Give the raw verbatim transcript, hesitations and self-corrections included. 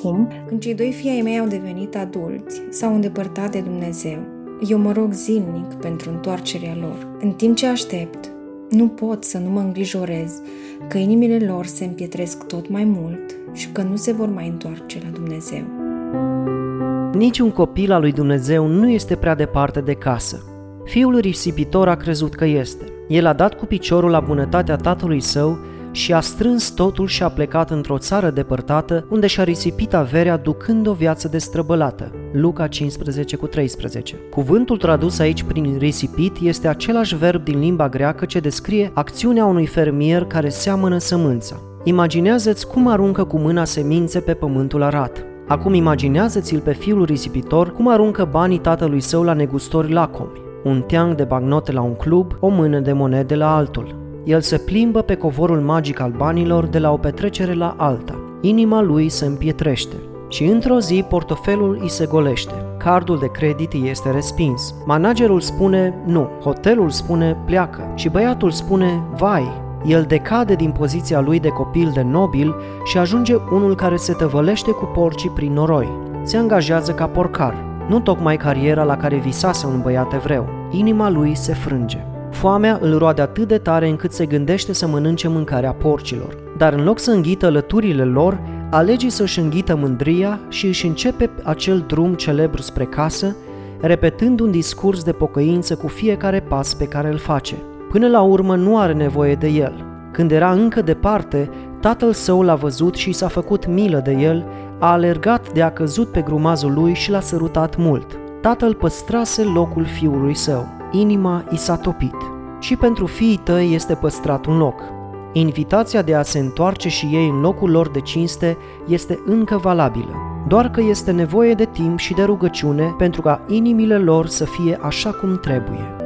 Acum, când cei doi fii ai mei au devenit adulți, s-au îndepărtat de Dumnezeu. Eu mă rog zilnic pentru întoarcerea lor. În timp ce aștept, nu pot să nu mă îngrijorez că inimile lor se împietresc tot mai mult și că nu se vor mai întoarce la Dumnezeu. Niciun copil al lui Dumnezeu nu este prea departe de casă. Fiul risipitor a crezut că este. El a dat cu piciorul la bunătatea tatălui său și a strâns totul și a plecat într-o țară depărtată, unde și-a risipit averea ducând o viață destrăbălată. Luca cincisprezece cu treisprezece. Cuvântul tradus aici prin risipit este același verb din limba greacă ce descrie acțiunea unui fermier care seamănă sămânța. Imaginează-ți cum aruncă cu mâna semințe pe pământul arat. Acum imaginează-ți-l pe fiul risipitor cum aruncă banii tatălui său la negustori lacomi. Un teanc de bagnote la un club, o mână de monede la altul. El se plimbă pe covorul magic al banilor de la o petrecere la alta. Inima lui se împietrește. Și într-o zi portofelul îi se golește. Cardul de credit îi este respins. Managerul spune nu, hotelul spune pleacă și băiatul spune vai. El decade din poziția lui de copil de nobil și ajunge unul care se tăvălește cu porcii prin noroi. Se angajează ca porcar, nu tocmai cariera la care visase un băiat evreu. Inima lui se frânge. Foamea îl roade atât de tare încât se gândește să mănânce mâncarea porcilor. Dar în loc să înghită lăturile lor, alege să-și înghită mândria și își începe acel drum celebru spre casă, repetând un discurs de pocăință cu fiecare pas pe care îl face. Până la urmă nu are nevoie de el. Când era încă departe, tatăl său l-a văzut și s-a făcut milă de el, a alergat de a căzut pe grumazul lui și l-a sărutat mult. Tatăl păstrase locul fiului său. Inima i s-a topit. Și pentru fiii tăi este păstrat un loc. Invitația de a se întoarce și ei în locul lor de cinste este încă valabilă, doar că este nevoie de timp și de rugăciune pentru ca inimile lor să fie așa cum trebuie.